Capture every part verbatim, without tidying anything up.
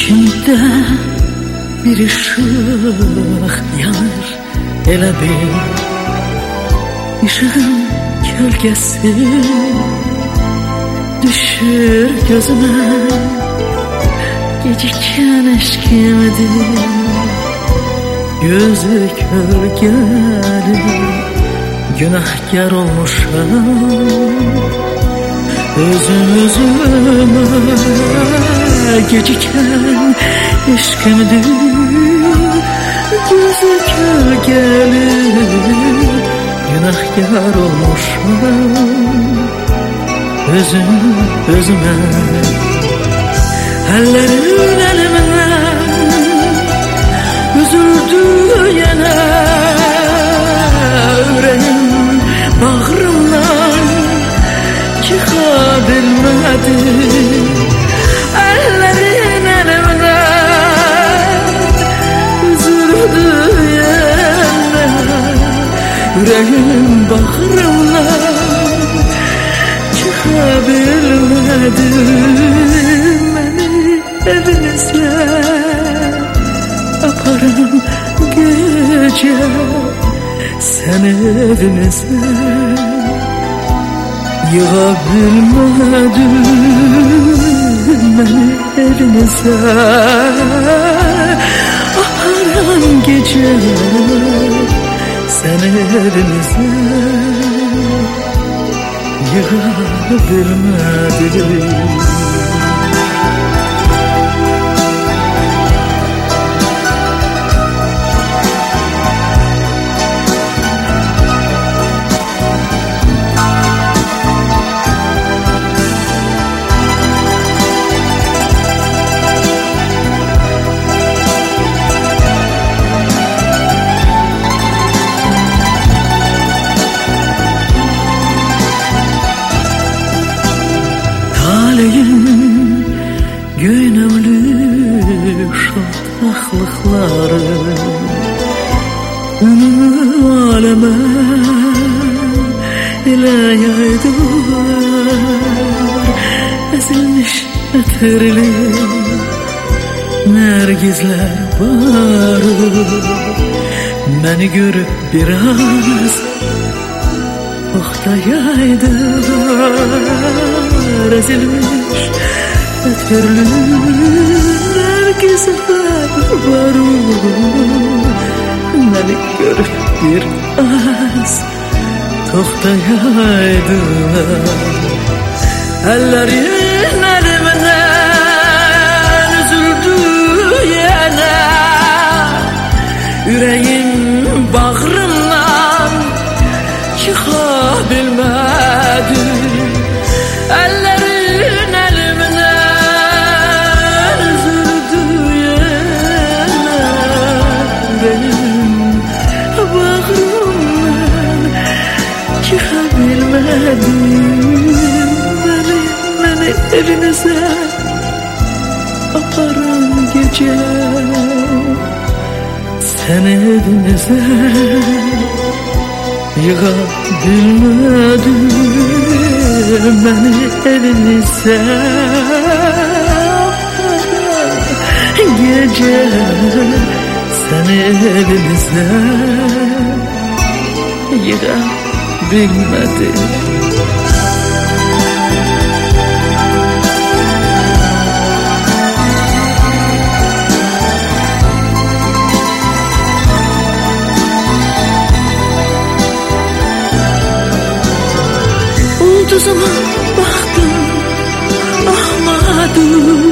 İçimde bir ışık yanar, elə bil ışığın gölgesi düşür gözüme. Geciken eşkimdir, gözü gölgeli, günahkar olmuşam özüm özüme. Geciken eşkimdir, gözü gölgeli, günahkar olmuşam özüm özüme. Ellerin elimine üzüldü yine, yüreğim bağrımdan çıkabilmedi. Ellerin elimine üzüldü yine, yüreğim bağrımdan çıkabilmedi. Evinize aparım gece, sen evinize yığabilmedim. Beni evinize aparım gece, sen evinize yığabilmedim. Taleyin gönüllü şıltaklıkları ümü aleme ile yaydılar. Ezilmiş eterli nergizler barı, beni görüp biraz oktayaydılar. Ezilmiş eterli nergizler barı, beni görüp biraz toxtayaydılar. Ellerin elimden üzüldü yine, yüreğim bağrımdan çıkabilmedi. Ellerin elimden üzüldü yine, yüreğim bağrımdan çıkabilmedim. Beni, beni evinize aparın gece, sen evinize yığabilmedim. Beni evinize aparın gece, sen evinize yığabilmedim. Ulduzuma baktım, ahmadım,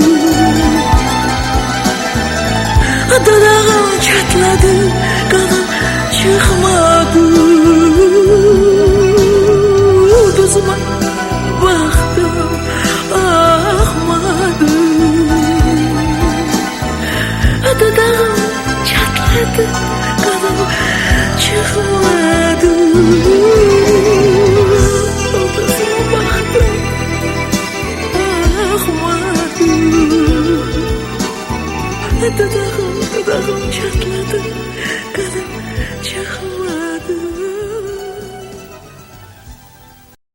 dudağım çatladı, kanım çıkmadı. Ulduzuma baktım, ahmadım, dudağım çatladı, kanım çıkmadı. Dudağım